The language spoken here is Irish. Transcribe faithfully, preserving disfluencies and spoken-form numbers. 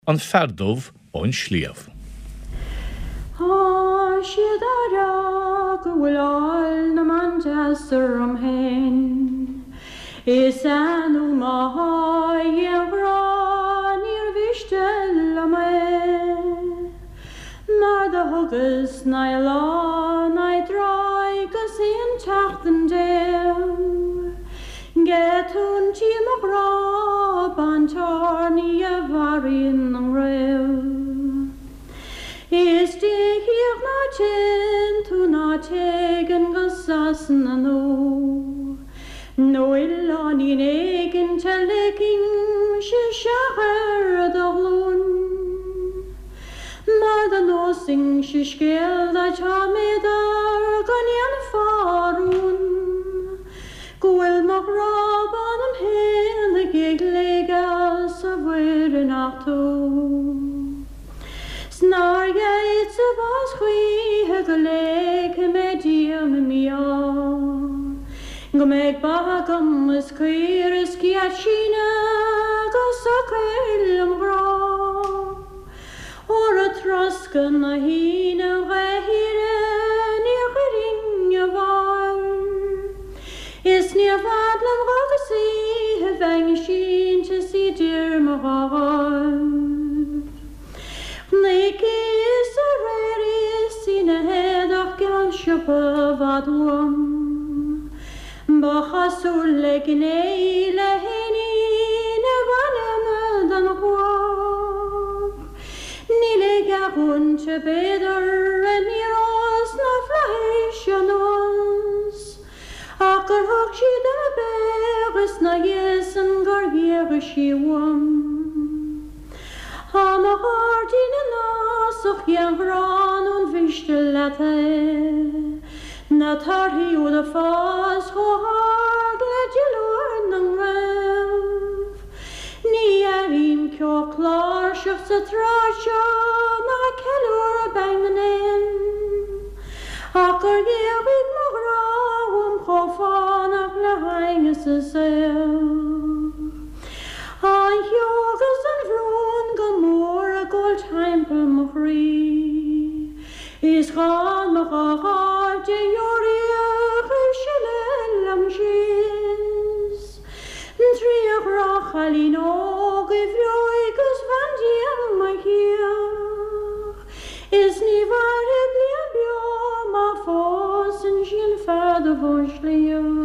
an ferdómh ón Sliabh. Tá siad ara go bhfuil áil na Manchester am hen. Is anú má dhéanrán ar bhiste le me. Mar de thugas na lá na dráid go síon teachtan déam. Getún tí mo grab an tarnaí a bharíonn an raibh. Is díoch na tin tú na tegan go sasan an ó. No ilánín éigen te licking se seachar a doghlún. Mar an nósing se scéal a támédar gan ian farún. Gwyl mo grab an am hen a gig legas a bwyr yn ato. Snar gaet y bos chwi a goleg y medium y mio. Gymeg bagam ys cwyr ys giat sina gos a cwyl am gro. Or a trosgan a hin a gwehiren i'r gwyring a far. Is ni a fadlam gogasi a feng sin to see dear mahar. Like is a raris in a head of gal shop of adwam. Bachasul like in a lahini nevanam dan hua. Nile garun to better and neros na flesh anos. Akker hog she da beres na yes and gargier she wam. Am a hart in a nas och jangran und vischte lette. Na tarhi u de fas ho hard let je lorn ang rev. Ni erin kjo klar schuch se trasja na kelur a bangnen. Akker gerig mo gra om chofan ach na heinges a sel. An jogas an vroon gamor a gold heimpel mochri. Is gaan nog a hart je jorie gishelen am jis. Tri a grach alin og i vjoigus van diem ma hier. Is ni var het liam bjo ma fos en gin ferde von schlier.